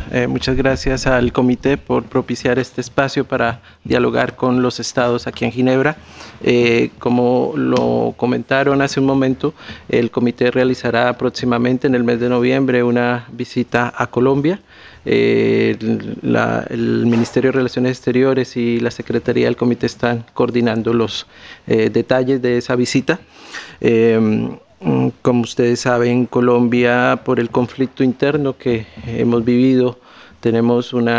Muchas gracias al comité por propiciar este espacio para dialogar con los estados aquí en Ginebra. Como lo comentaron hace un momento, el comité realizará próximamente en el mes de noviembre una visita a Colombia. El Ministerio de Relaciones Exteriores y la Secretaría del Comité están coordinando los detalles de esa visita. Como ustedes saben, Colombia, por el conflicto interno que hemos vivido, tenemos un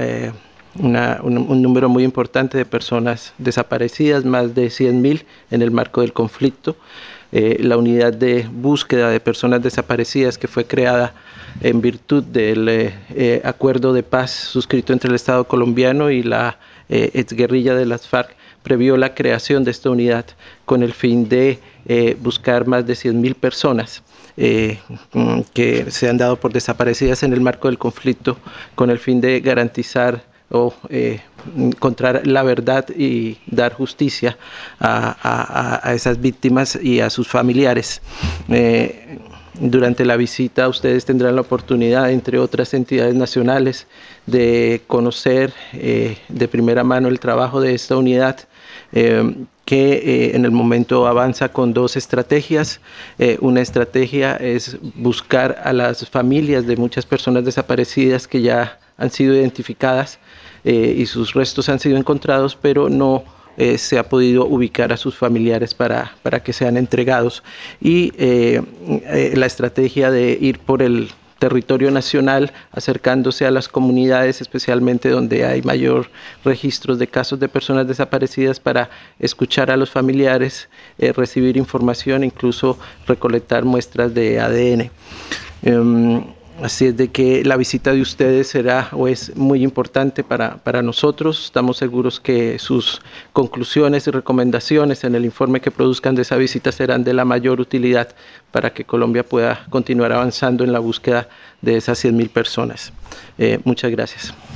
número muy importante de personas desaparecidas, más de 100.000 en el marco del conflicto. La unidad de búsqueda de personas desaparecidas, que fue creada en virtud del acuerdo de paz suscrito entre el Estado colombiano y la exguerrilla de las FARC, previó la creación de esta unidad con el fin de buscar más de 100.000 personas que se han dado por desaparecidas en el marco del conflicto, con el fin de garantizar o encontrar la verdad y dar justicia a esas víctimas y a sus familiares. Durante la visita ustedes tendrán la oportunidad, entre otras entidades nacionales, de conocer de primera mano el trabajo de esta unidad, que en el momento avanza con dos estrategias. Una estrategia es buscar a las familias de muchas personas desaparecidas que ya han sido identificadas y sus restos han sido encontrados, pero no se ha podido ubicar a sus familiares para que sean entregados. Y la estrategia de ir por el territorio nacional, acercándose a las comunidades, especialmente donde hay mayor registros de casos de personas desaparecidas, para escuchar a los familiares, recibir información, incluso recolectar muestras de ADN. Así es de que la visita de ustedes será o es muy importante para nosotros. Estamos seguros que sus conclusiones y recomendaciones en el informe que produzcan de esa visita serán de la mayor utilidad para que Colombia pueda continuar avanzando en la búsqueda de esas 100.000 personas. Muchas gracias.